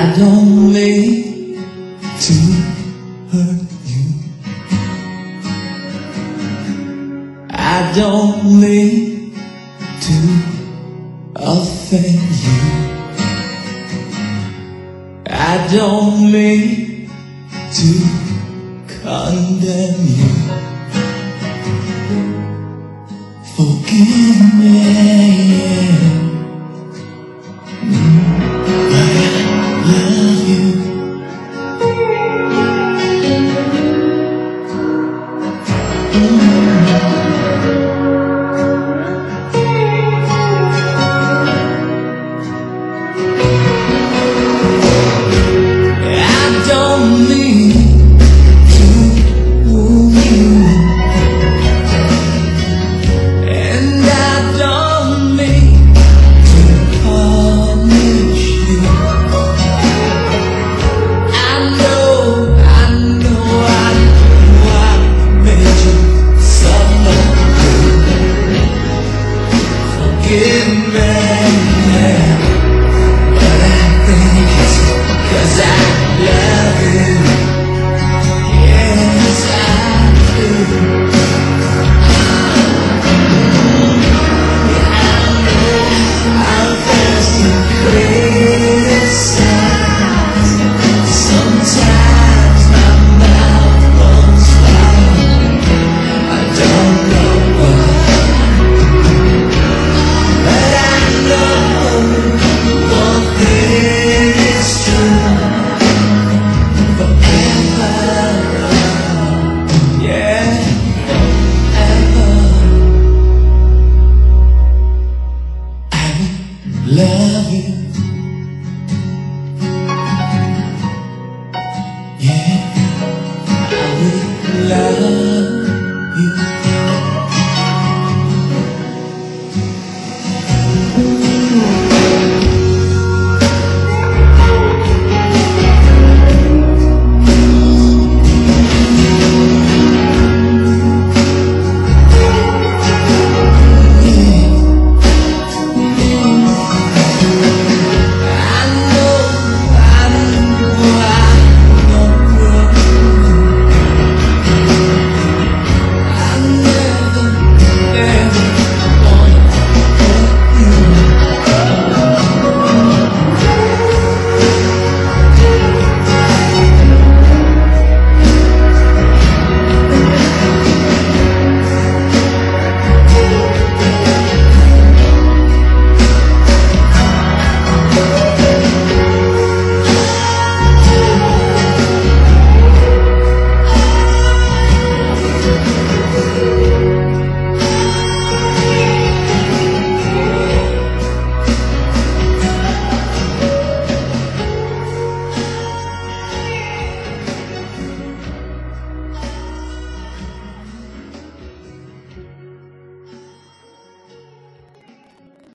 I don't mean to hurt you. I don't mean to offend you. I don't mean to condemn you. Forgive me, but I love you. I don't mean to wound you, and I don't mean to punish you. I know I made you suffer. Forgive me, but I think it's 'cause I love you. Yes, I do. I'm fast to criticize. Sometimes my mouth runs wild. I don't know why, but I know one thing is true. Forever, yeah, forever, I will love you.